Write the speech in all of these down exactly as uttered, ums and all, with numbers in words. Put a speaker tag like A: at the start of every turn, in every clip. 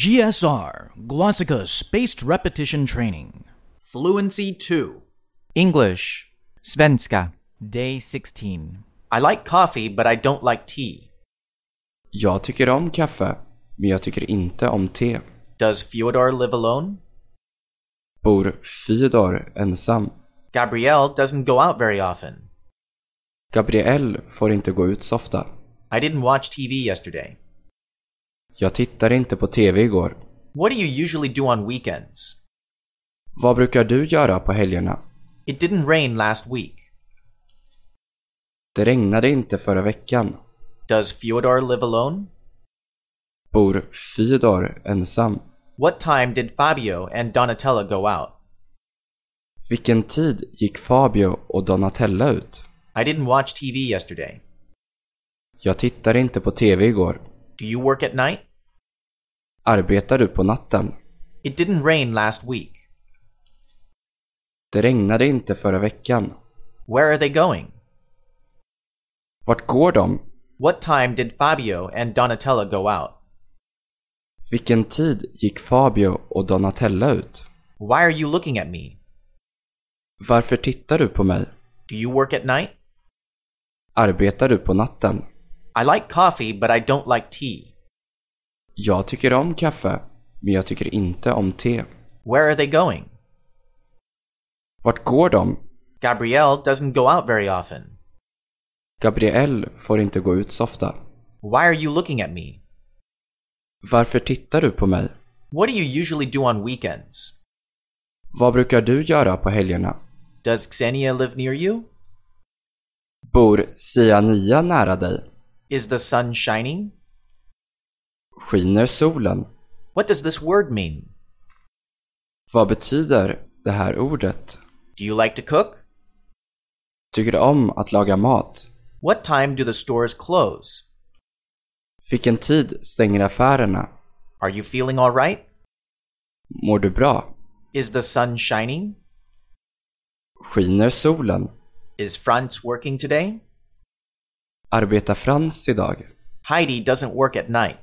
A: G S R, Glossika Spaced Repetition Training.
B: Fluency two.
C: English. Svenska. Day sixteen.
B: I like coffee, but I don't like tea.
D: Jag tycker om kaffe, men jag tycker inte om te.
B: Does Fyodor live alone?
D: Bor Fyodor ensam?
B: Gabrielle doesn't go out very often.
D: Gabrielle får inte gå ut så ofta.
B: I didn't watch T V yesterday.
D: Jag tittade inte på tv igår.
B: What do you usually do on weekends?
D: Vad brukar du göra på helgerna?
B: It didn't rain last week.
D: Det regnade inte förra veckan.
B: Does Fyodor live alone?
D: Bor Fyodor ensam?
B: What time did Fabio and Donatella go out?
D: Vilken tid gick Fabio och Donatella ut?
B: I didn't watch T V yesterday.
D: Jag tittade inte på tv igår.
B: Do you work at night?
D: Arbetar du på natten?
B: It didn't rain last week.
D: Det regnade inte förra veckan.
B: Where are they going?
D: Vart går de?
B: What time did Fabio and Donatella go out?
D: Vilken tid gick Fabio och Donatella ut?
B: Why are you looking at me?
D: Varför tittar du på mig?
B: Do you work at night?
D: Arbetar du på natten?
B: I like coffee, but I don't like tea.
D: Jag tycker om kaffe, men jag tycker inte om te.
B: Where are they going?
D: Vart går de?
B: Gabrielle doesn't go out very often.
D: Gabrielle får inte gå ut så ofta.
B: Why are you looking at me?
D: Varför tittar du på mig?
B: What do you usually do on weekends?
D: Vad brukar du göra på helgerna?
B: Does Xenia live near you?
D: Bor Siania nära dig?
B: Is the sun shining?
D: Skiner solen?
B: What does this word mean?
D: Vad betyder det här ordet?
B: Do you like to cook?
D: Tycker du om att laga mat?
B: What time do the stores close?
D: Vilken tid stänger affärerna?
B: Are you feeling all right?
D: Mår du bra?
B: Is the sun shining?
D: Skiner solen?
B: Is Franz working today?
D: Arbetar Frans idag?
B: Heidi doesn't work at night.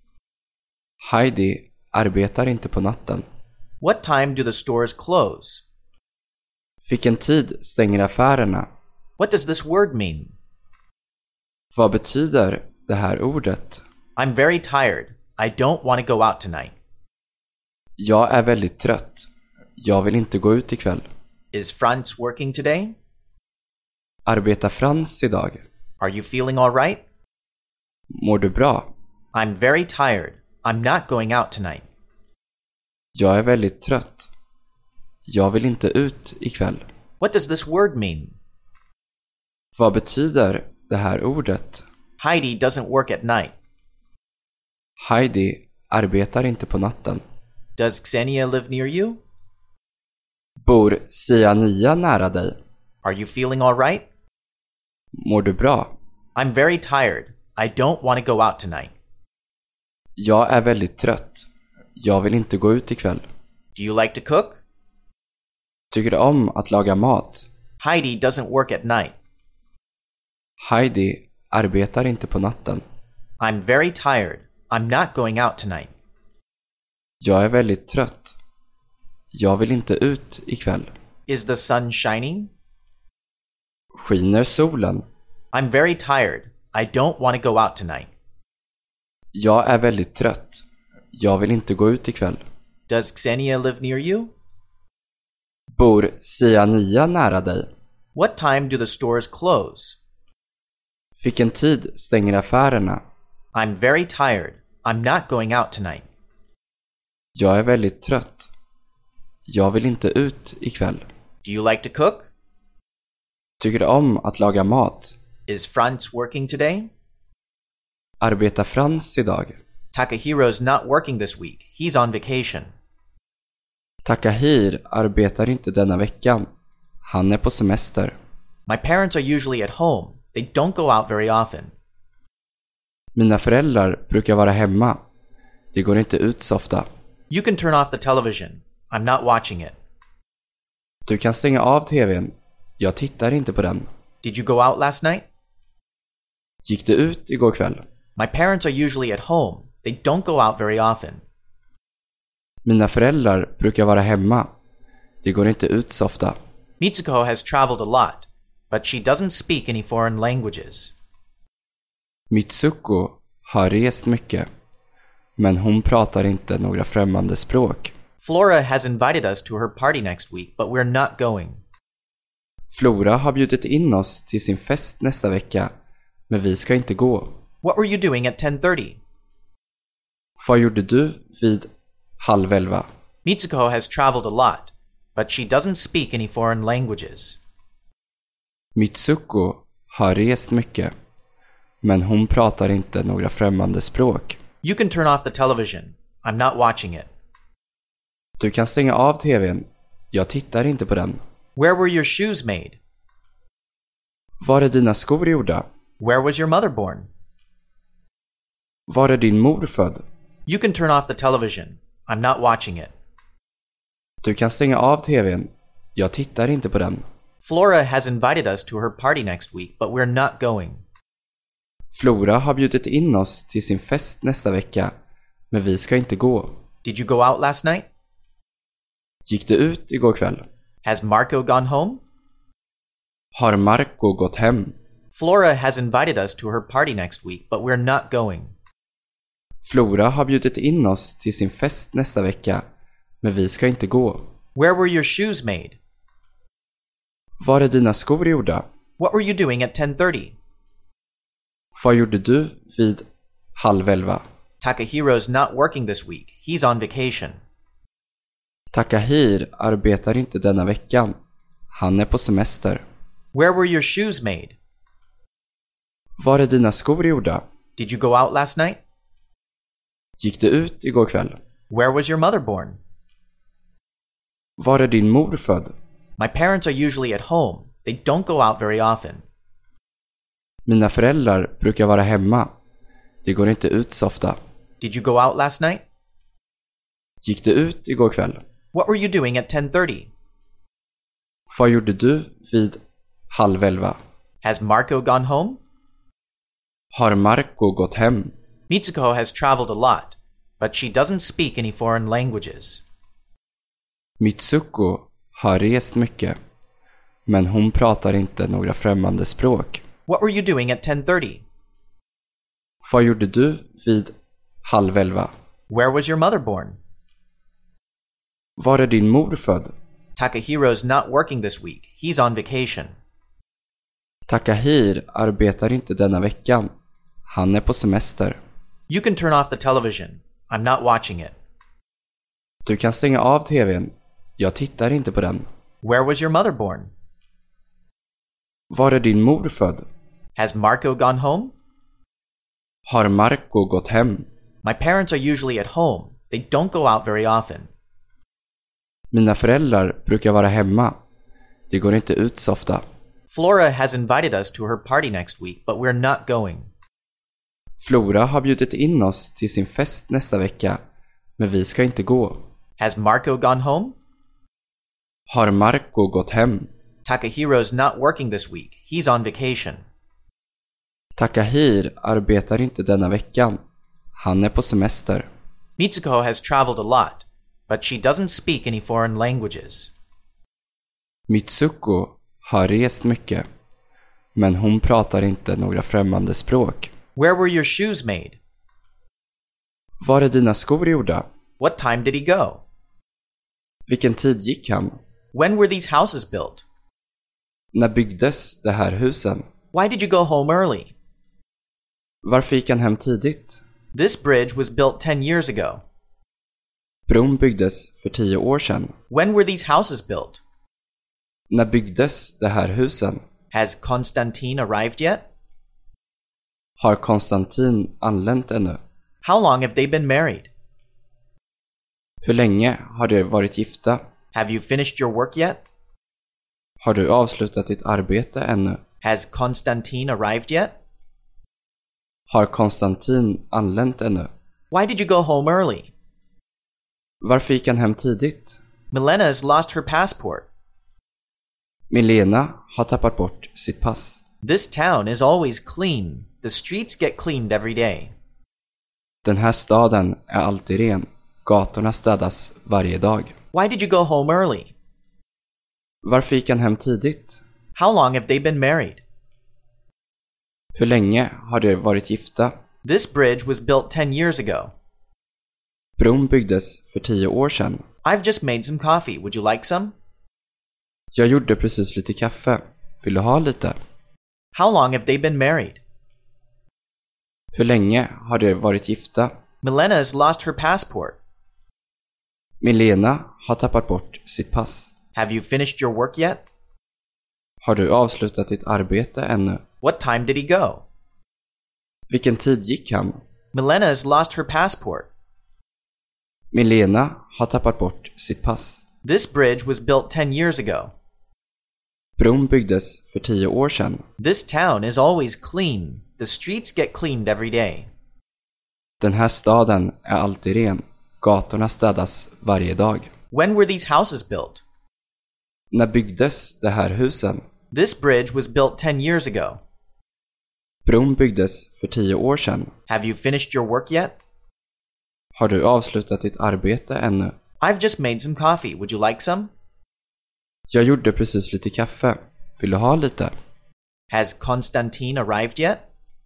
D: Heidi arbetar inte på natten.
B: What time do the stores close?
D: Vilken tid stänger affärerna?
B: What does this word mean?
D: Vad betyder det här ordet?
B: I'm very tired. I don't want to go out tonight.
D: Jag är väldigt trött. Jag vill inte gå ut ikväll.
B: Is Franz working today?
D: Arbetar Frans idag?
B: Are you feeling all right?
D: Mår du bra?
B: I'm very tired. I'm not going out tonight.
D: Jag är väldigt trött. Jag vill inte ut ikväll.
B: What does this word mean?
D: Vad betyder det här ordet?
B: Heidi doesn't work at night.
D: Heidi arbetar inte på natten.
B: Does Xenia live near you?
D: Bor Siania nära dig?
B: Are you feeling all right?
D: Mår du bra?
B: I'm very tired. I don't want to go out tonight.
D: Jag är väldigt trött. Jag vill inte gå ut ikväll.
B: Do you like to cook?
D: Tycker du om att laga mat?
B: Heidi doesn't work at night.
D: Heidi arbetar inte på natten.
B: I'm very tired. I'm not going out tonight.
D: Jag är väldigt trött. Jag vill inte ut ikväll.
B: Is the sun shining?
D: Skiner solen?
B: I'm very tired. I don't want to go out tonight.
D: Jag är väldigt trött. Jag vill inte gå ut ikväll.
B: Does Xenia live near you?
D: Bor Siania nära dig?
B: What time do the stores close?
D: Vilken tid stänger affärerna?
B: I'm very tired. I'm not going out tonight.
D: Jag är väldigt trött. Jag vill inte ut ikväll.
B: Do you like to cook?
D: Tycker du om att laga mat?
B: Is Franz working today?
D: Arbetar Frans idag?
B: Takahiro's not working this week. He's on vacation.
D: Takahir arbetar inte denna veckan. Han är på semester.
B: My parents are usually at home. They don't go out very often.
D: Mina föräldrar brukar vara hemma. De går inte ut så ofta.
B: You can turn off the television. I'm not watching it.
D: Du kan stänga av tvn. Jag tittar inte på den.
B: Did you go out last night?
D: Gick du ut igår kväll?
B: My parents are usually at home. They don't go out very often.
D: Mina föräldrar brukar vara hemma. De går inte ut så ofta.
B: Mitsuko has traveled a lot, but she doesn't speak any foreign languages.
D: Mitsuko har rest mycket, men hon pratar inte några främmande språk.
B: Flora has invited us to her party next week, but we're not going.
D: Flora har bjudit in oss till sin fest nästa vecka, men vi ska inte gå.
B: What were you doing at ten thirty?
D: Vad gjorde du vid halv elva?
B: Mitsuko has traveled a lot, but she doesn't speak any foreign languages.
D: Mitsuko har rest mycket, men hon pratar inte några främmande språk.
B: You can turn off the television. I'm not watching it.
D: Du kan stänga av tvn. Jag tittar inte på den.
B: Where were your shoes made?
D: Var är dina skor gjorda?
B: Where was your mother born?
D: Var är din mor född?
B: You can turn off the television. I'm not watching it.
D: Du kan stänga av tvn. Jag tittar inte på den.
B: Flora has invited us to her party next week, but we're not going.
D: Flora har bjudit in oss till sin fest nästa vecka, men vi ska inte gå.
B: Did you go out last night?
D: Gick du ut igår kväll?
B: Has Marco gone home?
D: Har Marco gått hem?
B: Flora has invited us to her party next week, but we're not going.
D: Flora har bjudit in oss till sin fest nästa vecka, men vi ska inte gå.
B: Where were your shoes made?
D: Var är dina skor gjorda?
B: What were you doing at ten thirty?
D: Vad gjorde du vid halv elva?
B: Takahiro's not working this week. He's on vacation.
D: Takahir arbetar inte denna veckan. Han är på semester.
B: Where were your shoes made?
D: Var är dina skor gjorda?
B: Did you go out last night?
D: Gick du ut igår kväll?
B: Where was your mother born?
D: Var är din mor född?
B: My parents are usually at home. They don't go out very often.
D: Mina föräldrar brukar vara hemma. De går inte ut så ofta.
B: Did you go out last night?
D: Gick du ut igår kväll?
B: What were you doing at ten thirty?
D: Vad gjorde du vid halv elva?
B: Has Marco gone home?
D: Har Marco gått hem?
B: Mitsuko has traveled a lot, but she doesn't speak any foreign languages.
D: Mitsuko har rest mycket, men hon pratar inte några främmande språk.
B: What were you doing at ten thirty?
D: Vad gjorde du vid halv elva?
B: Where was your mother born?
D: Var är din mor född?
B: Takahiro's not working this week. He's on vacation.
D: Takahir arbetar inte denna veckan. Han är på semester.
B: You can turn off the television. I'm not watching it.
D: Du kan stänga av tvn. Jag tittar inte på den.
B: Where was your mother born?
D: Var är din mor född?
B: Has Marco gone home?
D: Har Marco gått hem?
B: My parents are usually at home. They don't go out very often.
D: Mina föräldrar brukar vara hemma. De går inte ut så ofta.
B: Flora has invited us to her party next week, but we're not going.
D: Flora har bjudit in oss till sin fest nästa vecka, men vi ska inte gå.
B: Has Marco gone home?
D: Har Marco gått hem?
B: Takahiro's not working this week. He's on vacation.
D: Takahir arbetar inte denna veckan. Han är på semester.
B: Mitsuko has traveled a lot, but she doesn't speak any foreign languages.
D: Mitsuko har rest mycket, men hon pratar inte några främmande språk.
B: Where were your shoes made?
D: Var är dina skor gjorda?
B: What time did he go?
D: Vilken tid gick han?
B: When were these houses built?
D: När byggdes de här husen?
B: Why did you go home early?
D: Varför gick han hem tidigt?
B: This bridge was built ten years ago.
D: Bron byggdes för tio år sedan.
B: When were these houses built?
D: När byggdes de här husen?
B: Has Konstantin arrived yet?
D: Har Konstantin anlänt ännu?
B: How long have they been married?
D: Hur länge har de varit gifta?
B: Have you finished your work yet?
D: Har du avslutat ditt arbete ännu?
B: Has Konstantin arrived yet?
D: Har Konstantin anlänt ännu?
B: Why did you go home early?
D: Varför gick han hem tidigt?
B: Milena has lost her passport.
D: Milena har tappat bort sitt pass.
B: This town is always clean. The streets get cleaned every day.
D: Den här staden är alltid ren. Gatorna städas varje dag.
B: Why did you go home early?
D: Varför gick han hem tidigt?
B: How long have they been married?
D: Hur länge har de varit gifta?
B: This bridge was built ten years ago.
D: Bron byggdes för tio år sedan.
B: I've just made some coffee. Would you like some?
D: Jag gjorde precis lite kaffe. Vill du ha lite?
B: How long have they been married?
D: Hur länge har de varit gifta?
B: Milena has lost her passport.
D: Milena har tappat bort sitt pass.
B: Have you finished your work yet?
D: Har du avslutat ditt arbete ännu?
B: What time did he go?
D: Vilken tid gick han?
B: Milena has lost her passport.
D: Milena har tappat bort sitt pass.
B: This bridge was built ten years ago.
D: Bron byggdes för tio år sedan.
B: This town is always clean. The streets get cleaned every day.
D: Den här staden är alltid ren. Gatorna städas varje dag.
B: When were these houses built?
D: När byggdes de här husen?
B: This bridge was built ten years ago.
D: Bron byggdes för tio år sedan.
B: Have you finished your work yet?
D: Har du avslutat ditt arbete ännu?
B: I've just made some coffee. Would you like some?
D: Jag gjorde precis lite kaffe. Vill du ha lite?
B: Has Konstantin arrived yet?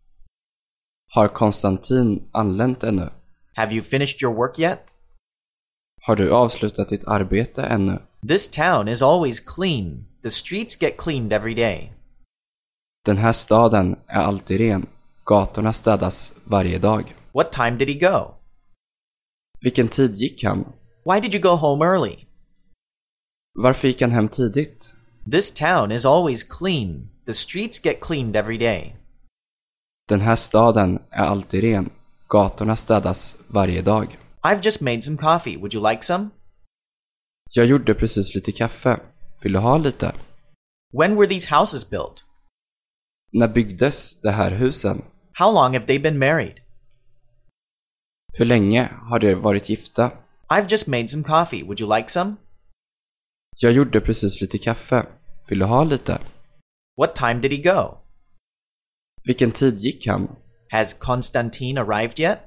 D: Har Konstantin anlänt ännu?
B: Have you finished your work yet?
D: Har du avslutat ditt arbete ännu?
B: This town is always clean. The streets get cleaned every day.
D: Den här staden är alltid ren. Gatorna städas varje dag.
B: What time did he go?
D: Vilken tid gick han?
B: Why did you go home early?
D: Varför gick han hem tidigt?
B: This town is always clean. The streets get cleaned every day.
D: Den här staden är alltid ren. Gatorna städas varje dag.
B: I've just made some coffee. Would you like some?
D: Jag gjorde precis lite kaffe. Vill du ha lite?
B: When were these houses built?
D: När byggdes de här husen?
B: How long have they been married?
D: Hur länge har de varit gifta?
B: I've just made some coffee. Would you like some?
D: Jag gjorde precis lite kaffe. Vill du ha lite?
B: What time did he go?
D: Vilken tid gick han?
B: Has Konstantin arrived yet?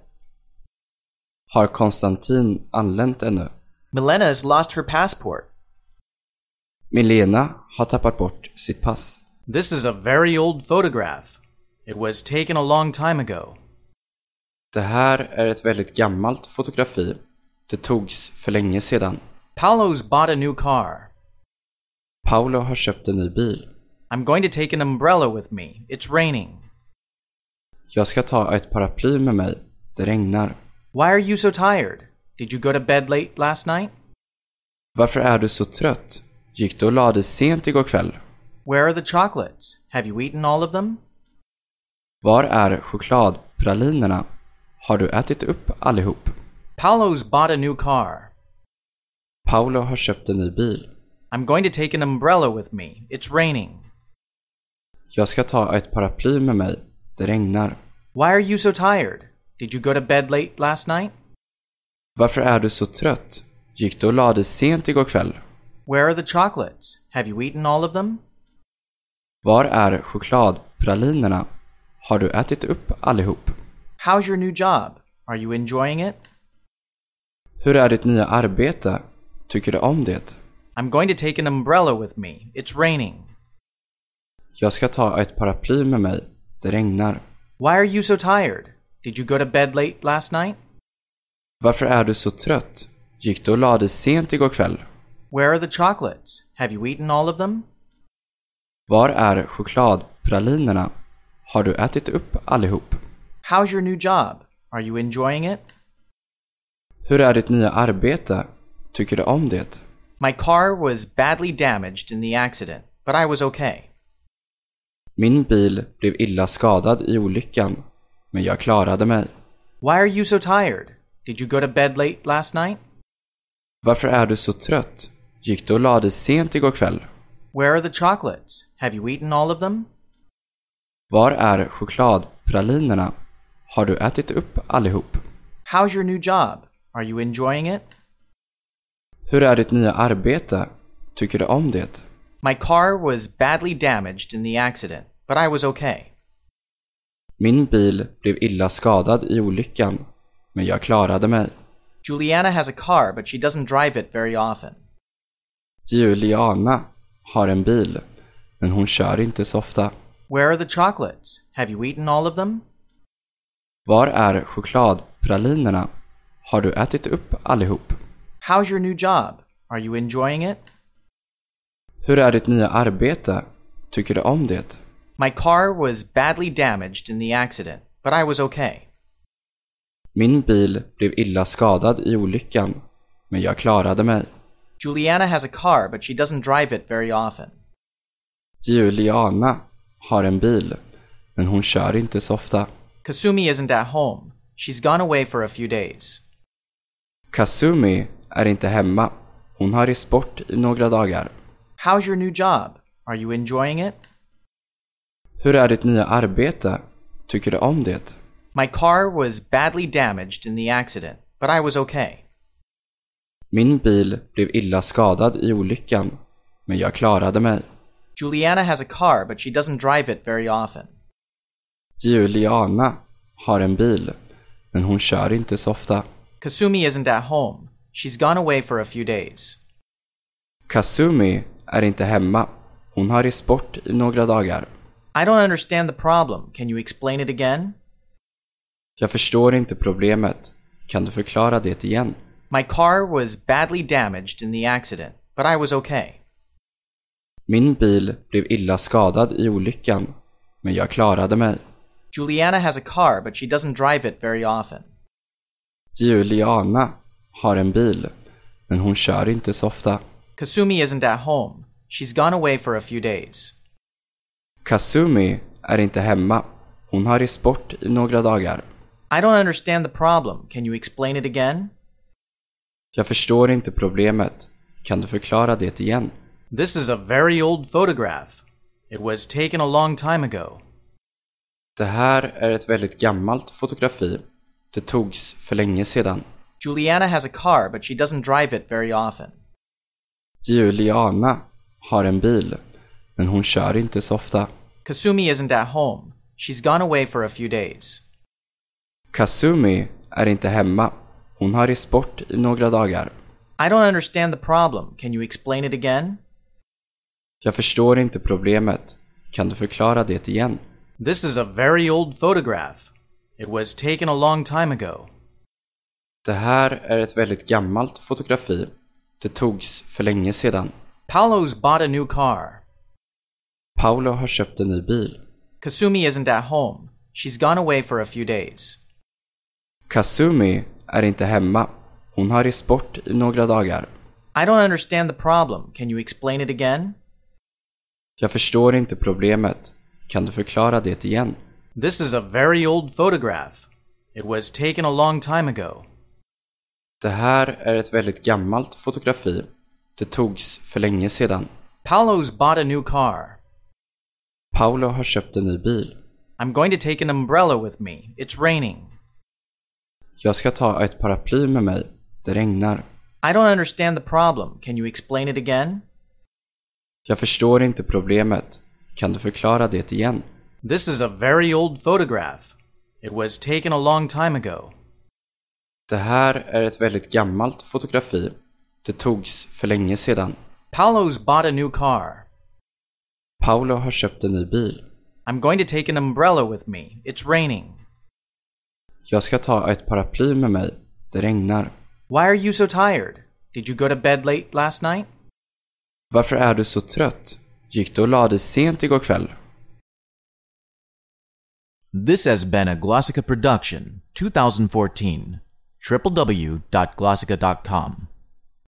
D: Har Konstantin anlänt ännu?
B: Milena has lost her passport.
D: Milena har tappat bort sitt pass.
A: This is a very old photograph. It was taken a long time ago.
D: Det här är ett väldigt gammalt fotografi. Det togs för länge sedan.
A: Paolo's bought a new car.
D: Paolo har köpt en ny bil.
A: I'm going to take an umbrella with me. It's raining.
D: Jag ska ta ett paraply med mig. Det regnar.
A: Why are you so tired? Did you go to bed late last night?
D: Varför är du så trött? Gick du och la dig sent igår kväll?
A: Where are the chocolates? Have you eaten all of them?
D: Var är chokladpralinerna? Har du ätit upp allihop?
A: Paolo's bought a new car.
D: Paolo har köpt en ny bil.
A: I'm going to take an umbrella with me. It's raining.
D: Jag ska ta ett paraply med mig. Det regnar.
A: Why are you so tired? Did you go to bed late last night?
D: Varför är du så trött? Gick du och la dig sent igår kväll?
A: Where are the chocolates? Have you eaten all of them?
D: Var är chokladpralinerna? Har du ätit upp allihop?
A: How's your new job? Are you enjoying it?
D: Hur är ditt nya arbete? Tycker du om det?
A: I'm going to take an umbrella with me. It's raining.
D: Jag ska ta ett paraply med mig. Det regnar.
A: Why are you so tired? Did you go to bed late last night?
D: Varför är du så trött? Gick du och la dig sent igår kväll?
A: Where are the chocolates? Have you eaten all of them?
D: Var är chokladpralinerna? Har du ätit upp allihop?
A: How's your new job? Are you enjoying it?
D: Hur är ditt nya arbete? Tycker du om det?
A: My car was badly damaged in the accident, but I was okay.
D: Min bil blev illa skadad i olyckan, men jag klarade mig.
A: Why are you so tired? Did you go to bed late last night?
D: Varför är du så trött? Gick du och la dig sent igår kväll?
A: Where are the chocolates? Have you eaten all of them?
D: Var är chokladpralinerna? Har du ätit upp allihop?
A: How's your new job? Are you enjoying it?
D: Hur är ditt nya arbete? Tycker du om det?
A: My car was badly damaged in the accident, but I was okay.
D: Min bil blev illa skadad i olyckan, men jag klarade mig.
B: Juliana has a car, but she doesn't drive it very often.
D: Juliana har en bil, men hon kör inte så ofta.
B: Where are the chocolates? Have you eaten all of them?
D: Var är chokladpralinerna? Har du ätit upp allihop?
B: How's your new job? Are you enjoying it?
D: Hur är ditt nya arbete? Tycker du om det?
B: My car was badly damaged in the accident, but I was okay.
D: Min bil blev illa skadad i olyckan, men jag klarade mig.
B: Juliana has a car, but she doesn't drive it very often.
D: Juliana har en bil, men hon kör inte så ofta.
B: Kasumi isn't at home. She's gone away for a few days.
D: Kasumi är inte hemma. Hon har rest bort i några dagar.
B: How's your new job? Are you enjoying it?
D: Hur är ditt nya arbete? Tycker du om det?
B: My car was badly damaged in the accident, but I was okay.
D: Min bil blev illa skadad i olyckan, men jag klarade mig.
B: Juliana has a car, but she doesn't drive it very often.
D: Juliana har en bil, men hon kör inte så ofta.
B: Kasumi isn't at home. She's gone away for a few days.
D: Kasumi är inte hemma. Hon har rest bort i några dagar.
B: I don't understand the problem. Can you explain it again?
D: Jag förstår inte problemet. Kan du förklara det igen?
B: My car was badly damaged in the accident, but I was okay.
D: Min bil blev illa skadad i olyckan, men jag klarade mig.
B: Juliana has a car, but she doesn't drive it very often.
D: Juliana har en bil, men hon kör inte så ofta.
B: Kasumi isn't at home. She's gone away for a few days.
D: Kasumi är inte hemma. Hon har rest bort i några dagar.
B: I don't understand the problem. Can you explain it again?
D: Jag förstår inte problemet. Kan du förklara det igen?
A: This is a very old photograph. It was taken a long time ago.
D: Det här är ett väldigt gammalt fotografi. Det togs för länge sedan.
B: Juliana has a car, but she doesn't drive it very often.
D: Juliana har en bil, men hon kör inte så ofta.
B: Kasumi isn't at home. She's gone away for a few days.
D: Kasumi är inte hemma. Hon har rest bort i några dagar.
B: I don't understand the problem. Can you explain it again?
D: Jag förstår inte problemet. Kan du förklara det igen?
A: This is a very old photograph. It was taken a long time ago.
D: Det här är ett väldigt gammalt fotografi. Det togs för länge sedan.
A: Paolo's bought a new car.
D: Paolo har köpt en ny bil.
B: Kasumi isn't at home. She's gone away for a few days.
D: Kasumi är inte hemma. Hon har rest bort i några dagar.
B: I don't understand the problem. Can you explain it again?
D: Jag förstår inte problemet. Kan du förklara det igen?
A: This is a very old photograph. It was taken a long time ago.
D: Det här är ett väldigt gammalt fotografi. Det togs för länge sedan.
A: Paolo's bought a new car.
D: Paolo har köpt en ny bil.
A: I'm going to take an umbrella with me. It's raining.
D: Jag ska ta ett paraply med mig. Det regnar.
B: I don't understand the problem. Can you explain it again?
D: Jag förstår inte problemet. Kan du förklara det igen?
A: This is a very old photograph. It was taken a long time ago.
D: Det här är ett väldigt gammalt fotografi. Det togs för länge sedan.
A: Paolo's bought a new car.
D: Paolo har köpt en ny bil.
A: I'm going to take an umbrella with me. It's raining.
D: Jag ska ta ett paraply med mig. Det regnar.
B: Why are you so tired? Did you go to bed late last night?
D: Varför är du så trött? Gick du och la dig sent igår kväll?
C: This has been a Glossica production, twenty fourteen. w w w dot glossica dot com